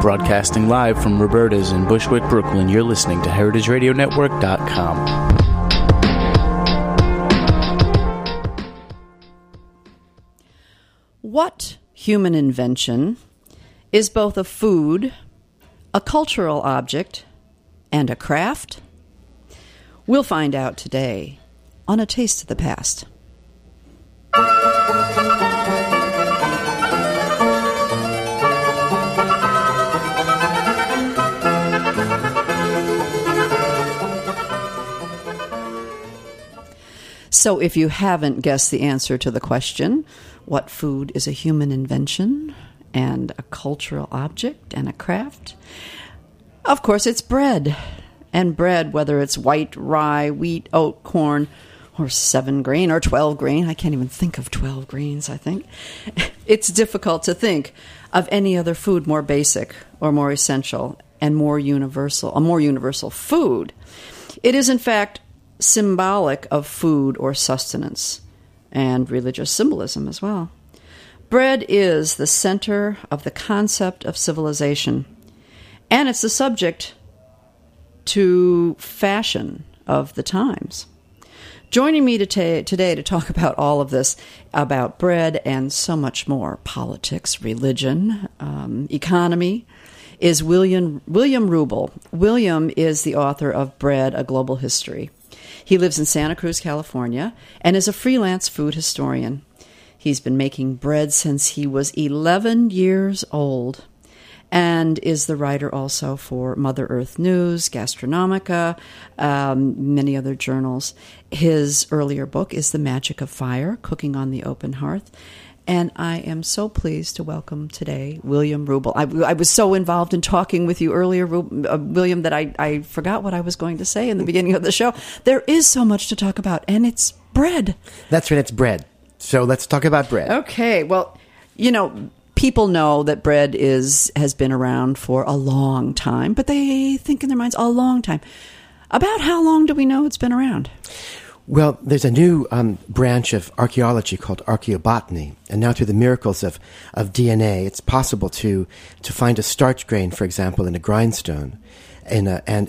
Broadcasting live from Roberta's in Bushwick, Brooklyn, you're listening to HeritageRadioNetwork.com. What human invention is both a food, a cultural object, and a craft? We'll find out today on A Taste of the Past. So if you haven't guessed the answer to the question, what food is a human invention and a cultural object and a craft? Of course, it's bread. And bread, whether it's white, rye, wheat, oat, corn, or 7-grain or 12-grain. I can't even think of 12 grains, I think. It's difficult to think of any other food more basic or more essential and more universal, a more universal food. It is, in fact, symbolic of food or sustenance and religious symbolism as well. Bread is the center of the concept of civilization, and it's the subject to fashion of the times. Joining me today to talk about all of this, about bread and so much more, politics, religion, economy, is William Rubel. William is the author of Bread, A Global History. He lives in Santa Cruz, California, and is a freelance food historian. He's been making bread since he was 11 years old, and is the writer also for Mother Earth News, Gastronomica, many other journals. His earlier book is The Magic of Fire, Cooking on the Open Hearth. And I am so pleased to welcome today William Rubel. I was so involved in talking with you earlier, William, that I forgot what I was going to say in the beginning of the show. There is so much to talk about, and it's bread. That's right, it's bread. So let's talk about bread. Okay, well, you know, people know that bread has been around for a long time, but they think in their minds, a long time. About how long do we know it's been around? Well, there's a new branch of archaeology called archaeobotany, and now through the miracles of DNA, it's possible to find a starch grain, for example, in a grindstone, and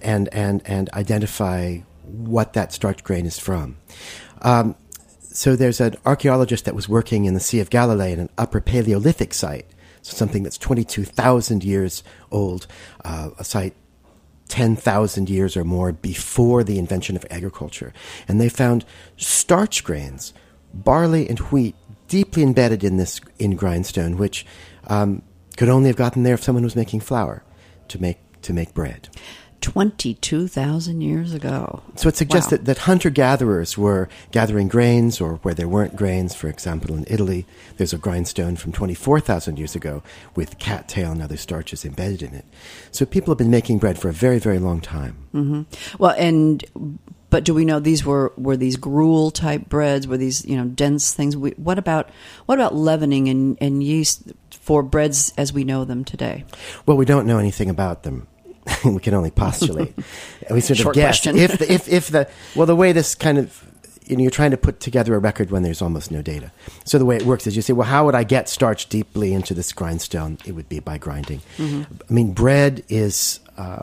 identify what that starch grain is from. So there's an archaeologist that was working in the Sea of Galilee in an Upper Paleolithic site, so something that's 22,000 years old, a site 10,000 years or more before the invention of agriculture. And they found starch grains, barley and wheat, deeply embedded in grindstone, which could only have gotten there if someone was making flour to make bread. 22,000 years ago. So it suggests that hunter-gatherers were gathering grains, or where there weren't grains. For example, in Italy, there's a grindstone from 24,000 years ago with cattail and other starches embedded in it. So people have been making bread for a very, very long time. Mm-hmm. Well, but do we know these were these gruel-type breads? Were these, dense things? What about leavening and yeast for breads as we know them today? Well, we don't know anything about them. We can only postulate. We sort of guess. Question. if the way this kind of, you're trying to put together a record when there's almost no data. So the way it works is you say, well, how would I get starch deeply into this grindstone? It would be by grinding. Mm-hmm. I mean, bread is,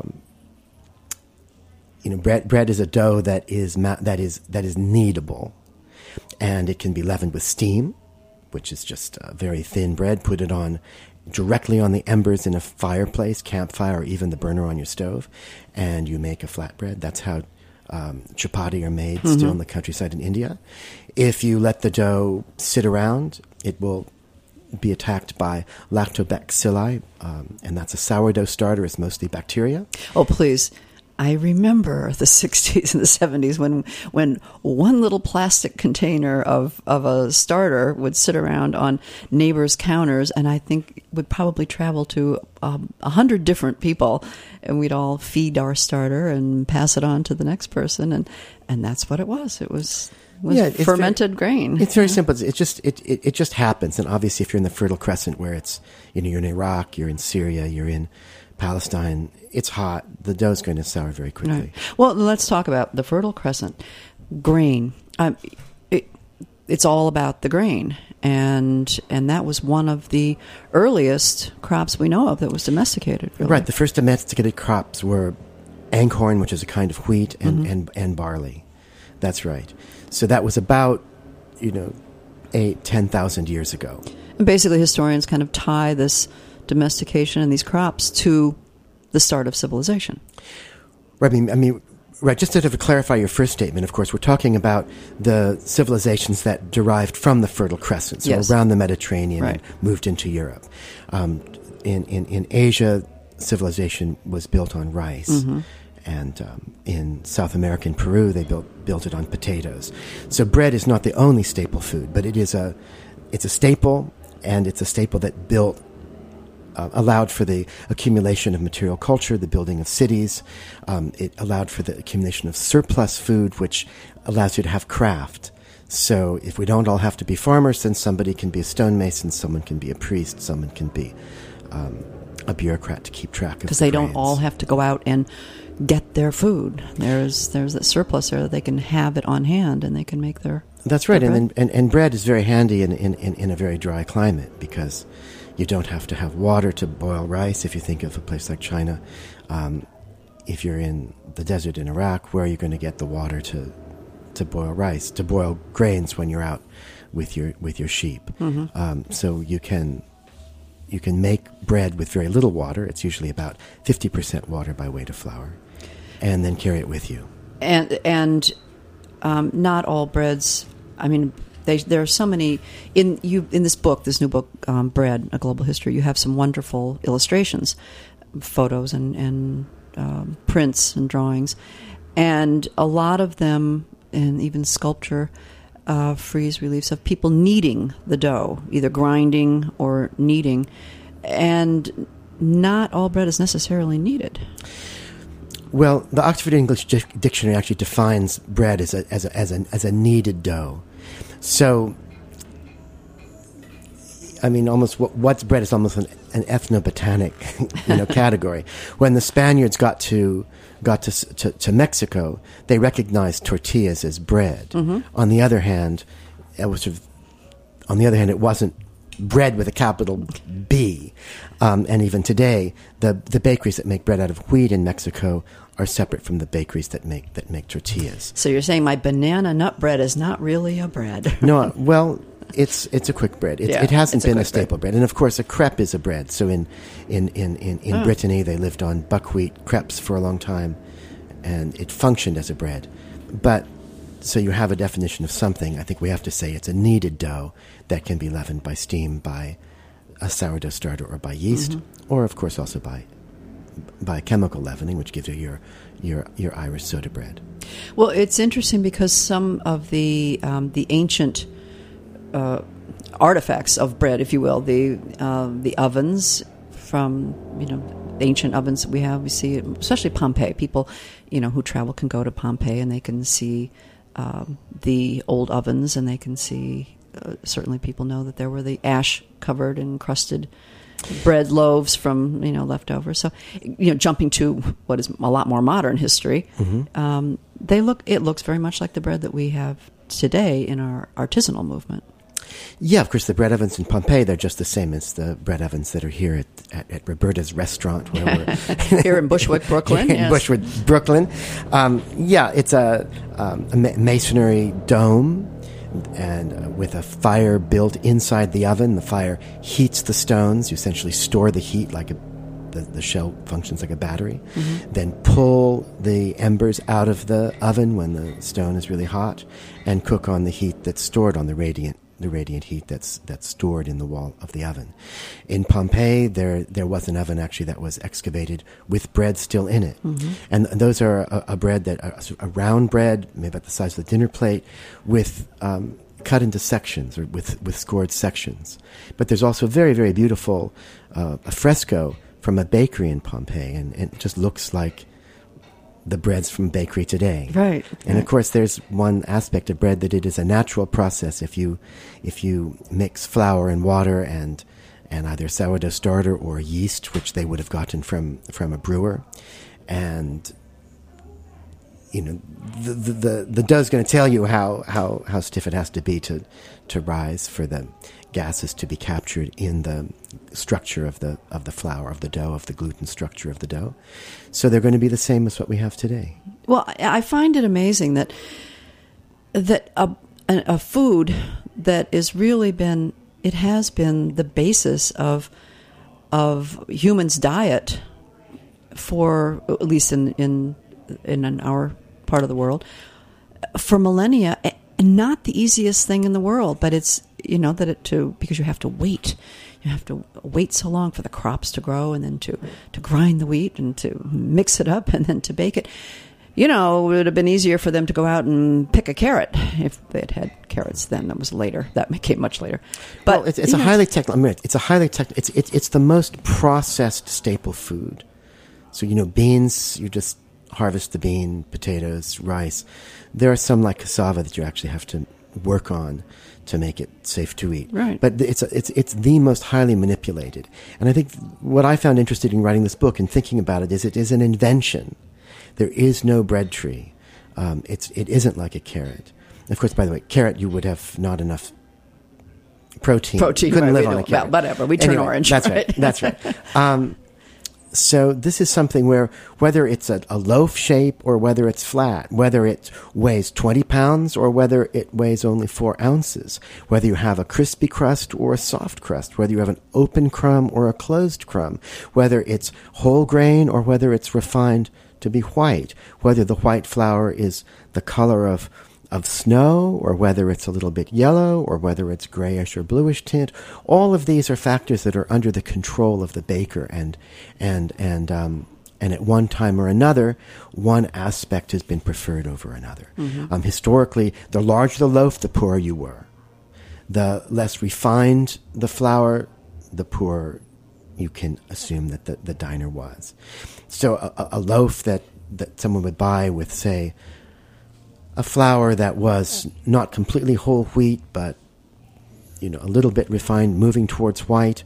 bread is a dough that is kneadable, and it can be leavened with steam, which is just very thin bread. Put it on directly on the embers in a fireplace, campfire, or even the burner on your stove, and you make a flatbread. That's how chapati are made still in the countryside in India. If you let the dough sit around, it will be attacked by lactobacilli, and that's a sourdough starter. It's mostly bacteria. Oh, please. I remember the 60s and the 70s when one little plastic container of a starter would sit around on neighbors' counters, and I think would probably travel to 100 different people, and we'd all feed our starter and pass it on to the next person, and that's what it was. It was fermented grain. It's very simple. It just happens, and obviously if you're in the Fertile Crescent, where it's you're in Iraq, you're in Syria, you're in Palestine, it's hot. The dough's going to sour very quickly. Right. Well, let's talk about the Fertile Crescent. Grain. It it's all about the grain, and that was one of the earliest crops we know of that was domesticated. Really. Right. The first domesticated crops were einkorn, which is a kind of wheat, and barley. That's right. So that was about 10,000 years ago. And basically, historians kind of tie this domestication and these crops to the start of civilization. Right. I mean, right. Just to clarify your first statement, of course, we're talking about the civilizations that derived from the Fertile Crescent, so around the Mediterranean, and moved into Europe. In Asia, civilization was built on rice, and in South America, in Peru, they built it on potatoes. So bread is not the only staple food, but it's a staple, and it's a staple that allowed for the accumulation of material culture, the building of cities. It allowed for the accumulation of surplus food, which allows you to have craft. So if we don't all have to be farmers, then somebody can be a stonemason, someone can be a priest, someone can be a bureaucrat to keep track of because they grains. don't all have to go out and get their food. There's that surplus there that they can have it on hand, and they can make their. That's right, their bread. and bread is very handy in a very dry climate because you don't have to have water to boil rice. If you think of a place like China, if you're in the desert in Iraq, where are you going to get the water to boil rice, to boil grains when you're out with your sheep? So you can make bread with very little water. It's usually about 50% water by weight of flour, and then carry it with you. And not all breads. I mean, there are so many in this book, this new book, Bread: A Global History. You have some wonderful illustrations, photos, and prints and drawings, and a lot of them, and even sculpture, frieze reliefs of people kneading the dough, either grinding or kneading, and not all bread is necessarily kneaded. Well, the Oxford English Dictionary actually defines bread as a kneaded dough. So, I mean, almost what's bread is almost an ethnobotanic, category. When the Spaniards got to Mexico, they recognized tortillas as bread. On the other hand, it wasn't bread with a capital B. And even today, the bakeries that make bread out of wheat in Mexico are separate from the bakeries that make tortillas. So you're saying my banana nut bread is not really a bread? No, well, it's a quick bread. It hasn't been a staple bread. And of course, a crepe is a bread. So in Brittany, they lived on buckwheat crepes for a long time, and it functioned as a bread. But so you have a definition of something. I think we have to say it's a kneaded dough that can be leavened by steam, by a sourdough starter, or by yeast, or of course also by chemical leavening, which gives you your Irish soda bread. Well, it's interesting because some of the ancient artifacts of bread, if you will, the ovens from ancient ovens we see it, especially Pompeii. People who travel can go to Pompeii and they can see the old ovens, and they can see certainly people know that there were the ash covered and crusted bread loaves from leftovers. So jumping to what is a lot more modern history, it looks very much like the bread that we have today in our artisanal movement. Yeah, of course, the bread ovens in Pompeii, they're just the same as the bread ovens that are here at Roberta's restaurant, where we're here in Bushwick, Brooklyn. In Bushwick, Brooklyn. It's a masonry dome, and with a fire built inside the oven. The fire heats the stones. You essentially store the heat like the shell functions like a battery. Then pull the embers out of the oven when the stone is really hot, and cook on the heat that's stored on the radiant heat that's stored in the wall of the oven. In Pompeii, there was an oven actually that was excavated with bread still in it, and those are a bread a round bread, maybe about the size of the dinner plate, with cut into sections or with scored sections. But there's also a very, very beautiful a fresco from a bakery in Pompeii, and it just looks like the breads from bakery today. Right. And of course, there's one aspect of bread that it is a natural process. If you mix flour and water and either sourdough starter or yeast, which they would have gotten from a brewer, and the dough's going to tell you how stiff it has to be to rise for the gases to be captured in the structure of the flour, of the dough, of the gluten structure of the dough. So they're going to be the same as what we have today. Well, I find it amazing that a food that has really been, it has been the basis of humans' diet for, at least in our part of the world, for millennia, not the easiest thing in the world, but it's, because you have to wait. You have to wait so long for the crops to grow, and then to grind the wheat and to mix it up and then to bake it. It would have been easier for them to go out and pick a carrot if they had had carrots then. That was later. That came much later. But well, it's a highly technical. It's a highly technical. It's the most processed staple food. So beans, you just harvest the bean, potatoes, rice. There are some like cassava that you actually have to work on to make it safe to eat. Right. But it's the most highly manipulated. And I think what I found interesting in writing this book and thinking about it is an invention. There is no bread tree. It isn't like a carrot. Of course, by the way, carrot, you would have not enough protein. You couldn't live on a carrot. Well, whatever. We turn orange. That's right. That's right. So this is something where whether it's a loaf shape or whether it's flat, whether it weighs 20 pounds or whether it weighs only 4 ounces, whether you have a crispy crust or a soft crust, whether you have an open crumb or a closed crumb, whether it's whole grain or whether it's refined to be white, whether the white flour is the color of snow or whether it's a little bit yellow or whether it's grayish or bluish tint. All of these are factors that are under the control of the baker, and at one time or another, one aspect has been preferred over another. Mm-hmm. Historically, the larger the loaf, the poorer you were. The less refined the flour, the poorer you can assume that the diner was. So a loaf that someone would buy with, say, a flour that was not completely whole wheat, but a little bit refined, moving towards white.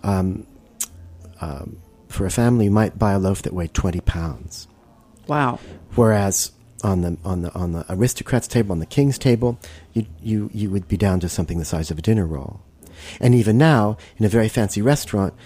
For a family, you might buy a loaf that weighed 20 pounds. Wow! Whereas on the aristocrat's table, on the king's table, you would be down to something the size of a dinner roll. And even now, in a very fancy restaurant,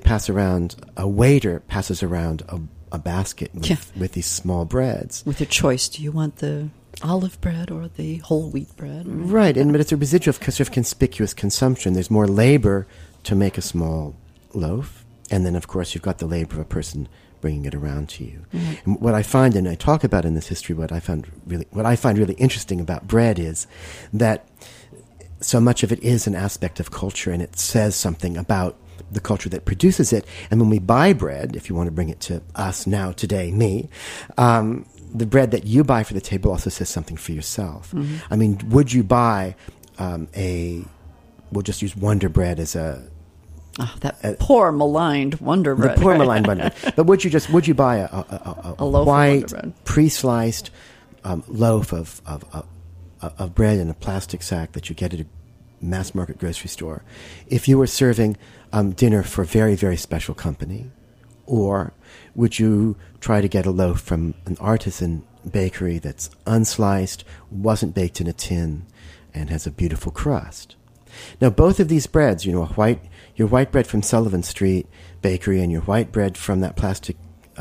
a waiter passes around a basket with these small breads. With your choice, do you want the olive bread or the whole wheat bread? Right, but it's a residual of conspicuous consumption. There's more labor to make a small loaf, and then, of course, you've got the labor of a person bringing it around to you. Mm-hmm. And what I find, and I talk about in this history, what I find really interesting about bread is that so much of it is an aspect of culture, and it says something about the culture that produces it. And when we buy bread, if you want to bring it to us now, today, me, the bread that you buy for the table also says something for yourself. Mm-hmm. I mean, would you buy we'll just use Wonder Bread as poor maligned Wonder Bread. The poor maligned Wonder Bread. But would you buy a white, pre-sliced loaf of bread in a plastic sack that you get at a mass market grocery store if you were serving dinner for very, very special company? Or would you try to get a loaf from an artisan bakery that's unsliced, wasn't baked in a tin, and has a beautiful crust? Now, both of these breads, your white bread from Sullivan Street Bakery and your white bread from that plastic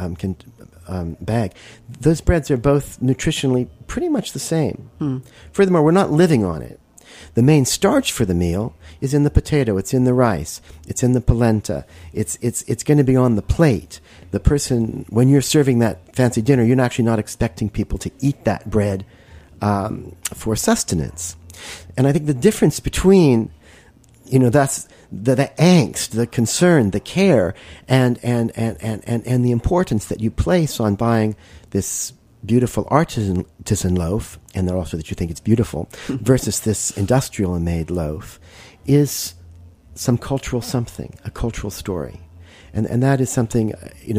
bag, those breads are both nutritionally pretty much the same. Furthermore, we're not living on it. The main starch for the meal is in the potato, it's in the rice, it's in the polenta, it's going to be on the plate. The person, when you're serving that fancy dinner, you're actually not expecting people to eat that bread for sustenance. And I think the difference between, that's the angst, the concern, the care, and the importance that you place on buying this beautiful artisan loaf, and then also that you think it's beautiful, versus this industrial made loaf, is some cultural something, a cultural story. And that is something,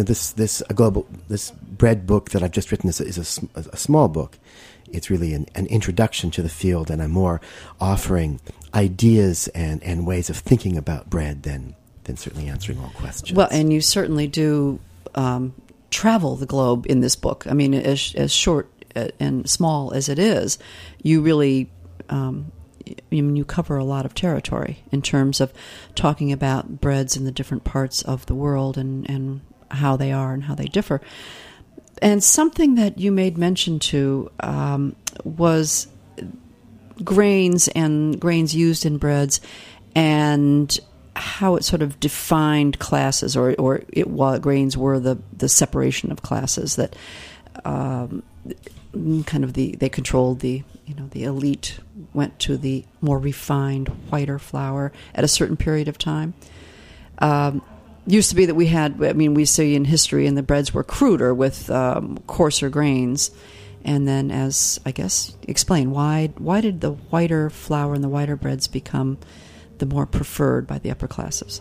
this bread book that I've just written is a small book. It's really an introduction to the field, and I'm more offering ideas and ways of thinking about bread than certainly answering all questions. Well, and you certainly do travel the globe in this book. I mean, as short and small as it is, you really you cover a lot of territory in terms of talking about breads in the different parts of the world and how they are and how they differ. And something that you made mention to was grains and grains used in breads, and how it sort of defined classes, or grains were the separation of classes that kind of they controlled the elite went to the more refined, whiter flour at a certain period of time. Used to be that we see in history, and the breads were cruder with coarser grains. And then, as I guess, explain why did the whiter flour and the whiter breads become the more preferred by the upper classes?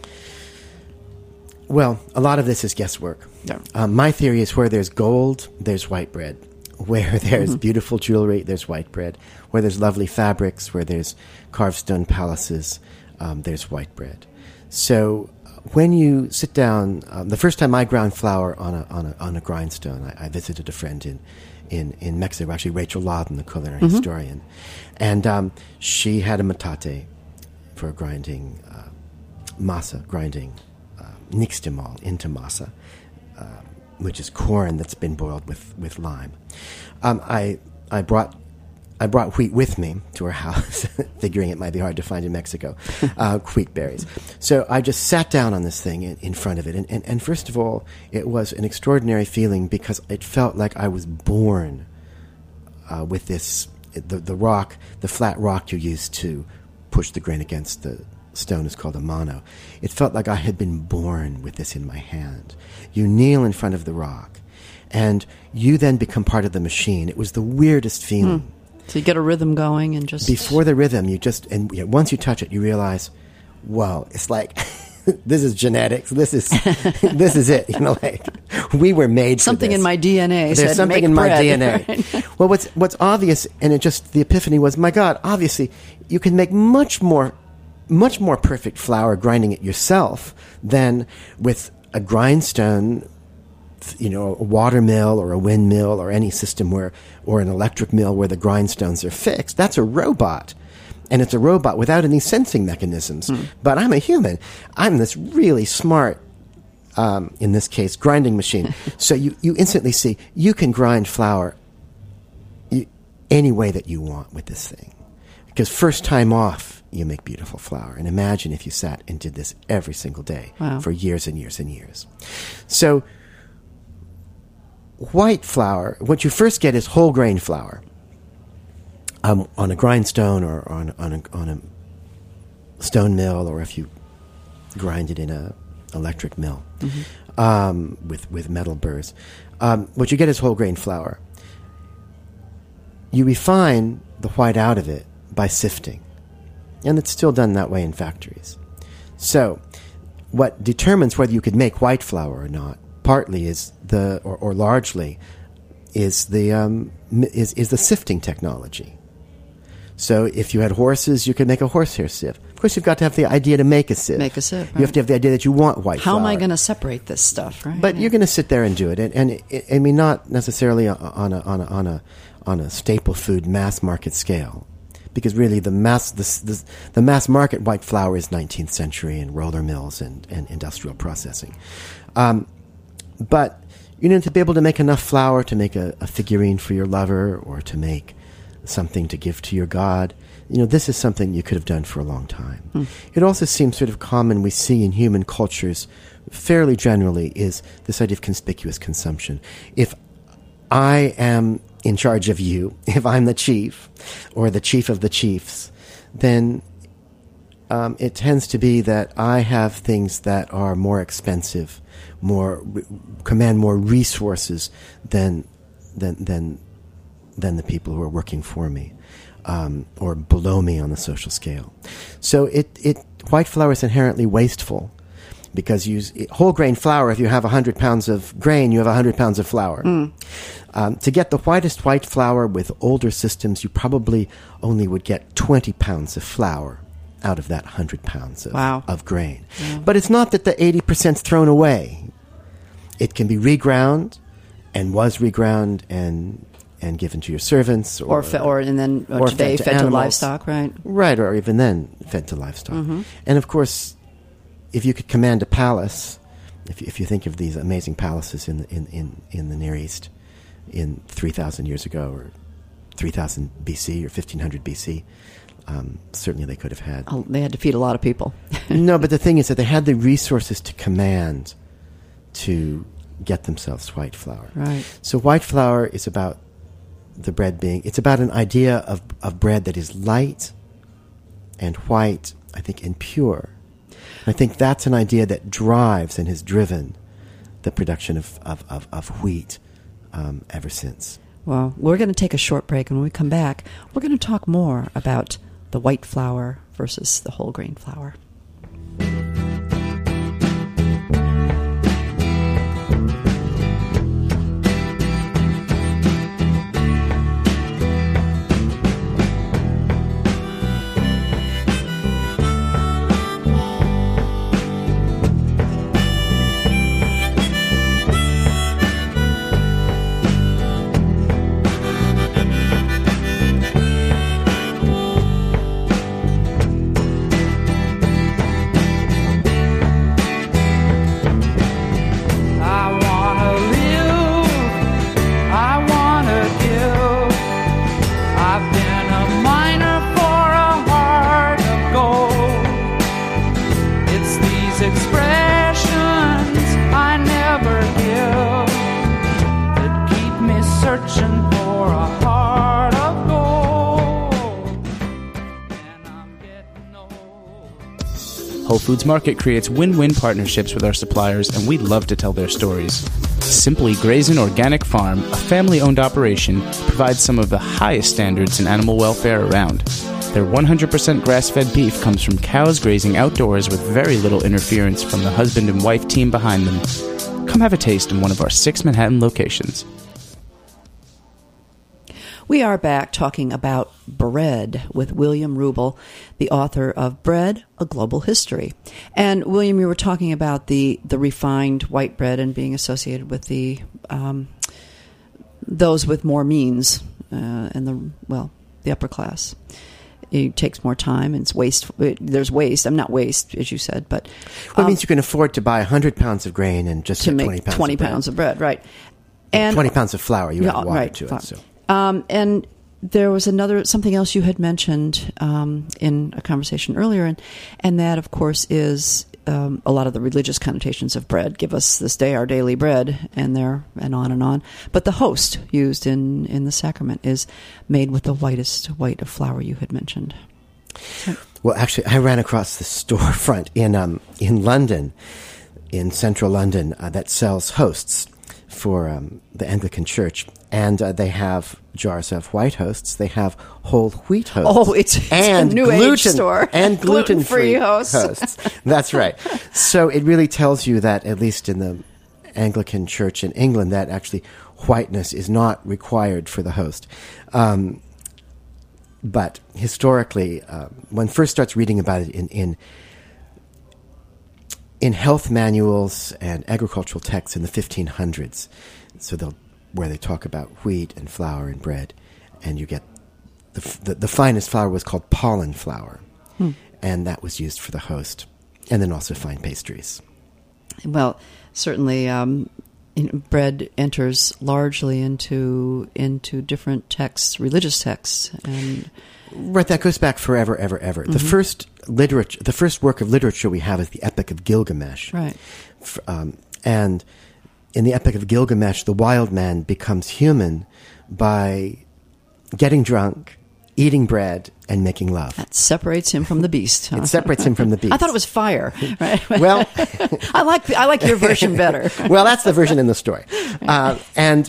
Well, a lot of this is guesswork. Yeah. My theory is where there's gold, there's white bread. Where there's beautiful jewelry, there's white bread. Where there's lovely fabrics, where there's carved stone palaces, there's white bread. So when you sit down, the first time I ground flour on a grindstone, I visited a friend in Mexico, actually Rachel Lawton, the culinary historian, and she had a metate for grinding masa, grinding nixtamal into masa, which is corn that's been boiled with lime. I brought wheat with me to her house, figuring it might be hard to find in Mexico, wheat berries. So I just sat down on this thing in front of it. And first of all, it was an extraordinary feeling because it felt like I was born with this, the rock, the flat rock you use to push the grain against the stone is called a mano. It felt like I had been born with this in my hand. You kneel in front of the rock, and you then become part of the machine. It was the weirdest feeling. So you get a rhythm going, and just before the rhythm, once you touch it, you realize, whoa, it's like this is genetics. This is it. Like we were made something for this. in my DNA. There's something in my DNA. Right? Well, what's obvious, and the epiphany was, my God, obviously you can make much more perfect flour grinding it yourself than with a grindstone, a water mill or a windmill or any system or an electric mill where the grindstones are fixed. That's a robot. And it's a robot without any sensing mechanisms. But I'm a human. I'm this really smart, in this case, grinding machine. So you instantly see you can grind flour any way that you want with this thing. Because first time off, you make beautiful flour. And imagine if you sat and did this every single day for years and years and years. So white flour, what you first get is whole grain flour on a grindstone or on a stone mill, or if you grind it in a electric mill with metal burrs. What you get is whole grain flour. You refine the white out of it by sifting. And it's still done that way in factories. So what determines whether you could make white flour or not, partly is or largely is the sifting technology. So if you had horses, you could make a horsehair sieve. Of course, you've got to have the idea to make a sieve. Make a sieve. Right. You have to have the idea that you want white flour. How am I going to separate this stuff? Right. But you're going to sit there and do it, and I mean, not necessarily on a staple food mass market scale. Because really, the mass market white flour is 19th century and roller mills and industrial processing. But to be able to make enough flour to make a figurine for your lover, or to make something to give to your God, this is something you could have done for a long time. It also seems sort of common, we see in human cultures fairly generally, is this idea of conspicuous consumption. If I am in charge of you, if I'm the chief or the chief of the chiefs, then it tends to be that I have things that are more expensive, command more resources than the people who are working for me or below me on the social scale. So white flour is inherently wasteful. Because whole grain flour, if you have 100 pounds of grain, you have 100 pounds of flour. To get the whitest white flour with older systems, you probably only would get 20 pounds of flour out of that 100 pounds of grain. Yeah. But it's not that the 80% is thrown away. It can be reground, and was reground, and and given to your servants, or today fed to livestock, right? Right, or even then fed to livestock. And of course, if you could command a palace, if you think of these amazing palaces in the Near East in 3,000 years ago, or 3,000 BC, or 1,500 BC, certainly they could have had. Oh, they had to feed a lot of people. No, but the thing is that they had the resources to command to get themselves white flour. Right. So white flour is about the bread it's about an idea of bread that is light and white, I think, and pure. I think that's an idea that drives and has driven the production of wheat ever since. Well, we're going to take a short break, and when we come back, we're going to talk more about the white flour versus the whole grain flour. Whole Foods Market creates win-win partnerships with our suppliers, and we love to tell their stories. Simply Grazin' Organic Farm, a family-owned operation, provides some of the highest standards in animal welfare around. Their 100% grass-fed beef comes from cows grazing outdoors with very little interference from the husband and wife team behind them. Come have a taste in one of our 6 Manhattan locations. We are back talking about bread with William Rubel, the author of Bread, A Global History. And William, you were talking about the refined white bread and being associated with the those with more means and the upper class. It takes more time, and it's waste. There's waste. I'm not waste, as you said, but it means you can afford to buy 100 pounds of grain and just to get make 20 pounds of bread, right? And 20 pounds of flour. You add water to it. So. And there was something else you had mentioned in a conversation earlier, and that, of course, is a lot of the religious connotations of bread. Give us this day our daily bread, and on and on. But the host used in the sacrament is made with the whitest white of flour you had mentioned. Well, actually, I ran across the storefront in London, in central London, that sells hosts for the Anglican Church, and they have jars of white hosts. They have whole wheat hosts. Oh, it's a new age store. And gluten-free hosts. That's right. So it really tells you that, at least in the Anglican Church in England, that actually whiteness is not required for the host. But historically, one first starts reading about it in health manuals and agricultural texts in the 1500s, where they talk about wheat and flour and bread, and you get the finest flour was called pollen flour, and that was used for the host, and then also fine pastries. Well, certainly, bread enters largely into different texts, religious texts, and right. That goes back forever, ever, ever. Mm-hmm. The first work of literature we have is the Epic of Gilgamesh, right? And in the Epic of Gilgamesh, the wild man becomes human by getting drunk, eating bread, and making love. That separates him from the beast. Huh? It separates him from the beast. I thought it was fire. Right? Well, I like your version better. Well, that's the version in the story, and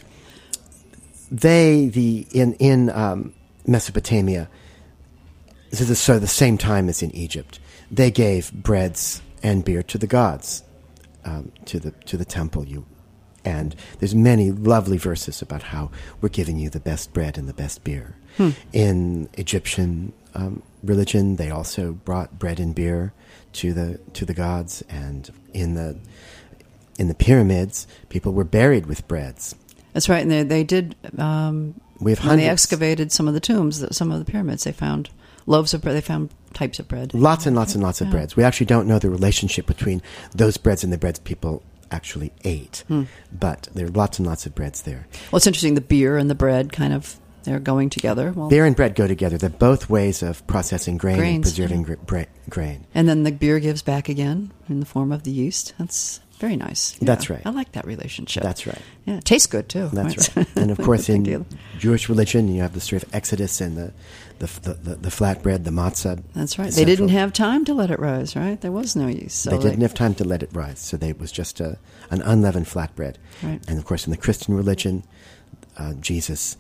in Mesopotamia, so the same time as in Egypt, they gave breads and beer to the gods, to the temple. And there's many lovely verses about how we're giving you the best bread and the best beer. In Egyptian religion, they also brought bread and beer to the gods, and in the pyramids, people were buried with breads. That's right, and they did We have When hundreds. they excavated some of the tombs, some of the pyramids, they found loaves of bread. They found types of bread. Lots and lots and lots of breads. We actually don't know the relationship between those breads and the breads people actually ate. But there are lots and lots of breads there. Well, it's interesting. The beer and the bread they're going together. Well, Beer and bread go together. They're both ways of processing grain and Grains, preserving grain. and then the beer gives back again in the form of the yeast. That's very nice. Yeah, That's right. I like that relationship. That's right. Yeah, it tastes good too. That's right. And of course, Big in deal. Jewish religion, you have the story of Exodus and the flatbread, the matzah. That's right. et They didn't cetera. have time to let it rise, right? There was no yeast. So They didn't have time to let it rise, so it was just an unleavened flatbread. Right. And of course, in the Christian religion, Jesus,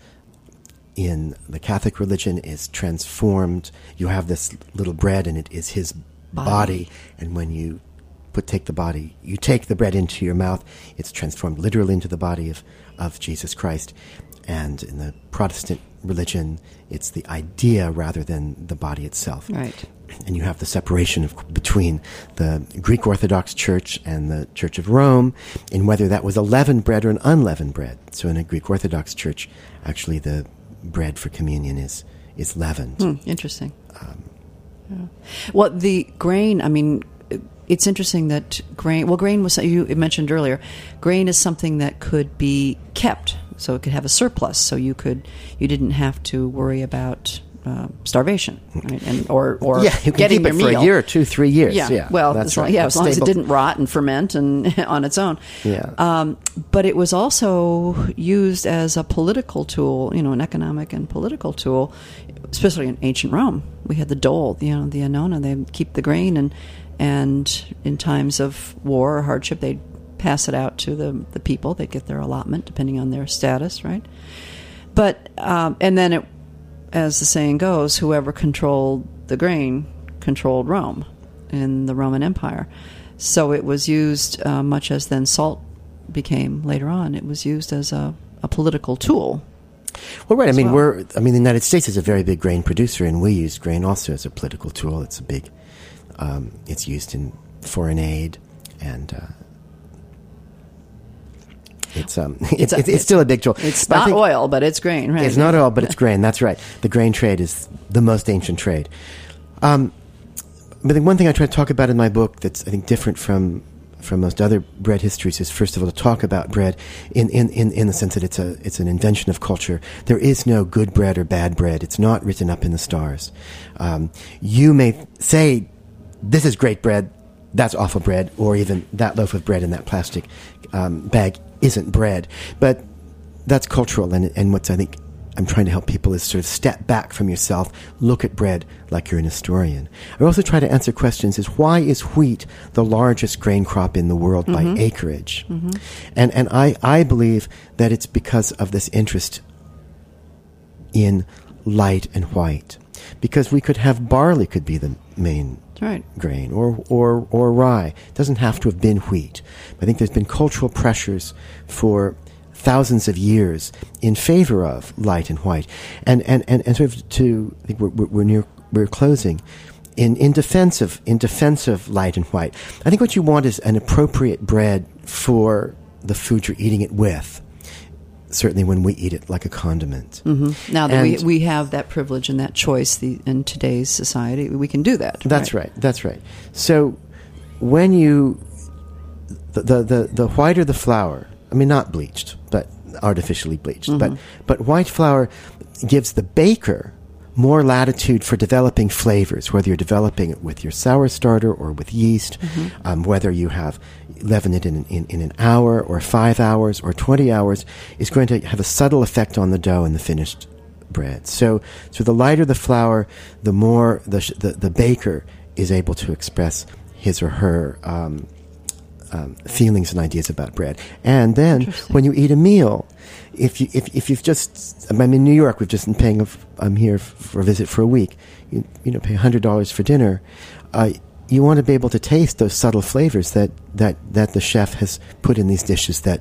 in the Catholic religion, is transformed. You have this little bread, and it is his body. And when you take the bread into your mouth, it's transformed literally into the body of Jesus Christ. And in the Protestant religion, it's the idea rather than the body itself. Right. And you have the separation between the Greek Orthodox Church and the Church of Rome in whether that was a leavened bread or an unleavened bread. So in a Greek Orthodox Church, actually the bread for communion is leavened. Interesting. Yeah. Well, the grain, I mean, it's interesting that grain was, you mentioned earlier, grain is something that could be kept. So it could have a surplus. So you didn't have to worry about starvation, right? And or You can getting keep it your for meal. a year or 2, 3 years. Yeah. Well, that's right. as long as it Stable. didn't rot and ferment and on its own. Yeah. But it was also used as a political tool, an economic and political tool, especially in ancient Rome. We had the dole, the annona. They keep the grain, and in times of war or hardship, they'd pass it out to the people. They'd get their allotment depending on their status, right? But and then it, as the saying goes, whoever controlled the grain controlled Rome in the Roman Empire. So it was used much as then salt became later on. It was used as a political tool. Well, right. well. The United States is a very big grain producer, and we use grain also as a political tool. It's a big. It's used in foreign aid, and it's still a big tool. It's But I not think oil, but it's grain, right? It's not oil, but it's grain. That's right. The grain trade is the most ancient trade. But the one thing I try to talk about in my book that's, I think, different from most other bread histories is, first of all, to talk about bread in the sense that it's an invention of culture. There is no good bread or bad bread. It's not written up in the stars. You may say, this is great bread, that's awful bread, or even that loaf of bread in that plastic bag isn't bread. But that's cultural, and what I think I'm trying to help people is sort of step back from yourself, look at bread like you're an historian. I also try to answer questions is, why is wheat the largest grain crop in the world by acreage? And I believe that it's because of this interest in light and white. Because we could have barley could be the main grain, or rye. It doesn't have to have been wheat. I think there's been cultural pressures for thousands of years in favor of light and white, and sort of I think we're closing in defense of light and white. I think what you want is an appropriate bread for the food you're eating it with. Certainly when we eat it like a condiment. Now that we have that privilege and that choice in today's society, we can do that. That's right. That's right. So when you the whiter the flour, I mean, not bleached, but artificially bleached, but white flour gives the baker more latitude for developing flavors, whether you're developing it with your sour starter or with yeast, whether you have leavened it in an hour or 5 hours or 20 hours, is going to have a subtle effect on the dough and the finished bread. So the lighter the flour, the more the baker is able to express his or her feelings and ideas about bread. And then when you eat a meal, if you've just, I'm in New York, we've just been paying, I'm here for a visit for a week, you pay $100 for dinner, you want to be able to taste those subtle flavors that the chef has put in these dishes that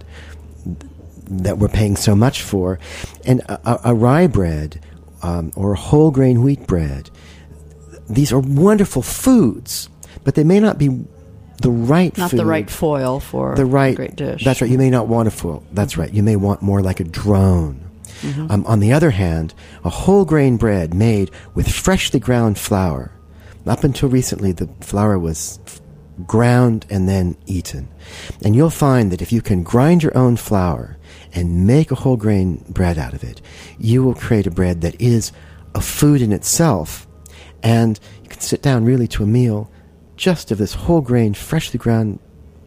we're paying so much for. And a rye bread or a whole grain wheat bread, these are wonderful foods, but they may not be the right not food. the right foil for the right, a great dish. That's right. You may not want a foil. That's right. You may want more like a drone. On the other hand, a whole grain bread made with freshly ground flour. Up until recently, the flour was ground and then eaten. And you'll find that if you can grind your own flour and make a whole grain bread out of it, you will create a bread that is a food in itself. And you can sit down really to a meal just of this whole grain, freshly ground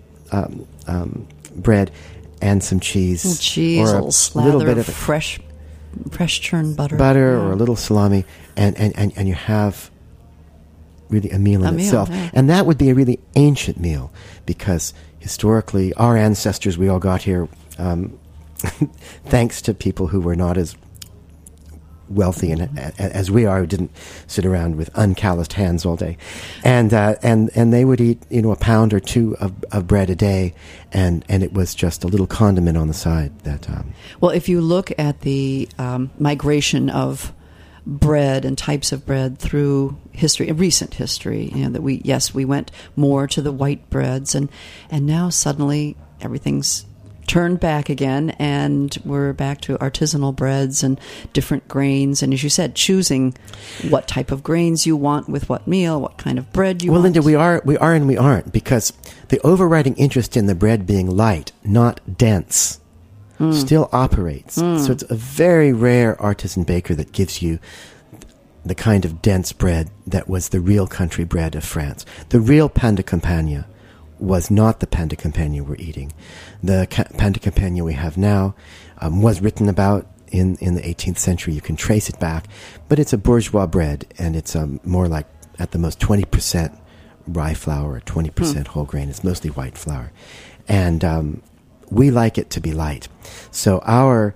bread and some cheese. A little cheese, or a little bit of fresh churned butter. Or a little salami, and you have really a meal in itself. Yeah. And that would be a really ancient meal, because historically our ancestors, we all got here thanks to people who were not as wealthy and as we are, who didn't sit around with uncalloused hands all day, and they would eat a pound or two of bread a day, and it was just a little condiment on the side. That well, if you look at the migration of bread and types of bread through history, recent history, that we went more to the white breads, and now suddenly everything's turned back again, and we're back to artisanal breads and different grains. And as you said, choosing what type of grains you want with what meal, what kind of bread you want. Well, Linda, we are and we aren't, because the overriding interest in the bread being light, not dense, still operates. So it's a very rare artisan baker that gives you the kind of dense bread that was the real country bread of France. The real pain de campagne was not the pain de campagne we're eating. The pain de campagne we have now was written about in the 18th century. You can trace it back, but it's a bourgeois bread, and it's more like at the most 20% rye flour, 20% whole grain. It's mostly white flour, and we like it to be light. So our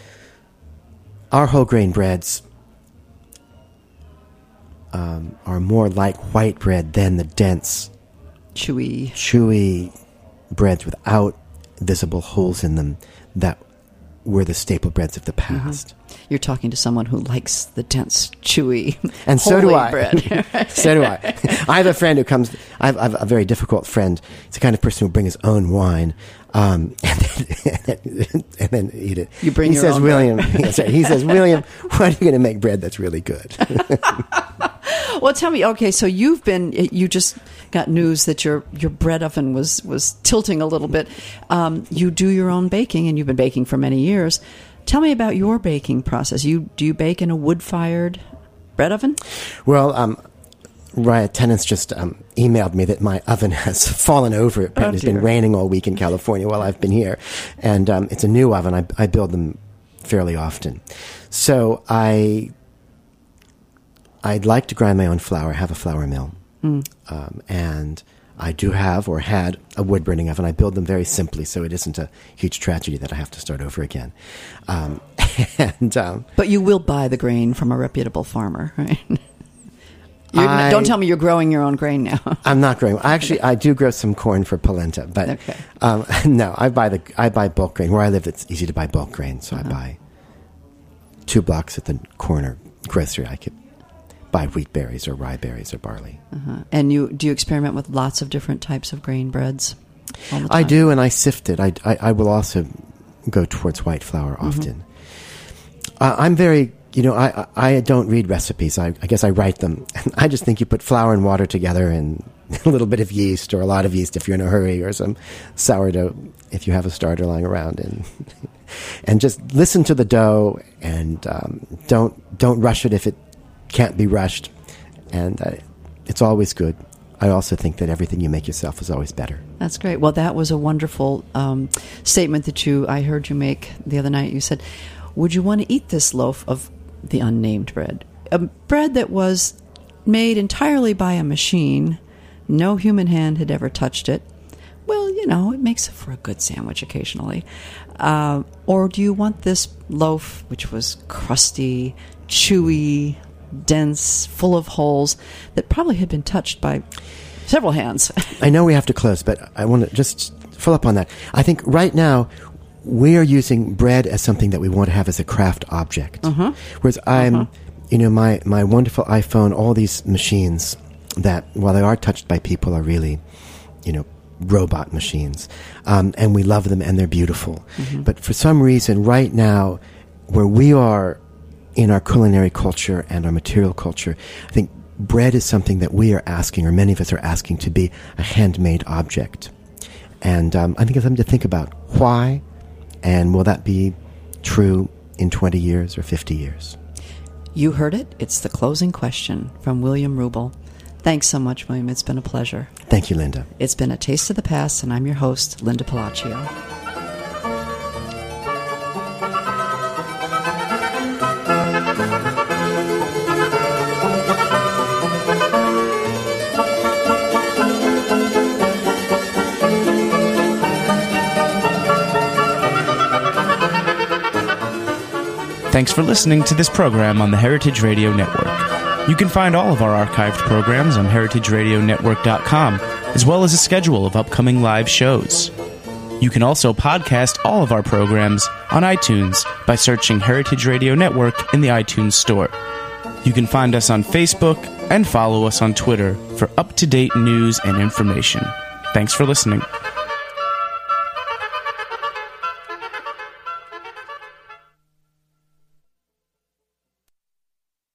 whole grain breads are more like white bread than the dense, chewy breads without visible holes in them that were the staple breads of the past. You're talking to someone who likes the dense, chewy, and so do I. bread. So do I. I have a friend who comes. I have a very difficult friend. He's the kind of person who will bring his own wine and then eat it. You bring he your says, own William. He says, William, when are you going to make bread that's really good? Well, tell me. Okay, so you just got news that your bread oven was tilting a little bit. You do your own baking, and you've been baking for many years. Tell me about your baking process. Do you bake in a wood-fired bread oven? Well, Riot Tenants just emailed me that my oven has fallen over. Apparently, it's been raining all week in California while I've been here, and it's a new oven. I build them fairly often, so I'd like to grind my own flour, have a flour mill, and I do have or had a wood-burning oven. I build them very simply, so it isn't a huge tragedy that I have to start over again. But you will buy the grain from a reputable farmer, right? Don't tell me you're growing your own grain now. I'm not growing. Actually, I do grow some corn for polenta, but okay. No, I buy bulk grain. Where I live, it's easy to buy bulk grain, so I buy 2 blocks at the corner grocery. I could buy wheat berries or rye berries or barley. And do you experiment with lots of different types of grain breads all the time? I do, and I sift it. I will also go towards white flour often. I'm very, I don't read recipes. I guess I write them. I just think you put flour and water together and a little bit of yeast, or a lot of yeast if you're in a hurry, or some sourdough if you have a starter lying around, and just listen to the dough, and don't rush it if it can't be rushed, and it's always good. I also think that everything you make yourself is always better. That's great. Well, that was a wonderful statement that I heard you make the other night. You said, would you want to eat this loaf of the unnamed bread? A bread that was made entirely by a machine. No human hand had ever touched it. Well, it makes for a good sandwich occasionally. Or do you want this loaf, which was crusty, chewy, dense, full of holes, that probably had been touched by several hands? I know we have to close, but I want to just follow up on that. I think right now we are using bread as something that we want to have as a craft object. Whereas I'm, my wonderful iPhone, all these machines that, while they are touched by people, are really, robot machines. And we love them, and they're beautiful. But for some reason, right now, where we are in our culinary culture and our material culture, I think bread is something that we are asking, or many of us are asking, to be a handmade object. And I think it's something to think about. Why? And will that be true in 20 years or 50 years? You heard it. It's the closing question from William Rubel. Thanks so much, William. It's been a pleasure. Thank you, Linda. It's been A Taste of the Past, and I'm your host, Linda Palacio. Thanks for listening to this program on the Heritage Radio Network. You can find all of our archived programs on heritageradionetwork.com, as well as a schedule of upcoming live shows. You can also podcast all of our programs on iTunes by searching Heritage Radio Network in the iTunes Store. You can find us on Facebook and follow us on Twitter for up-to-date news and information. Thanks for listening.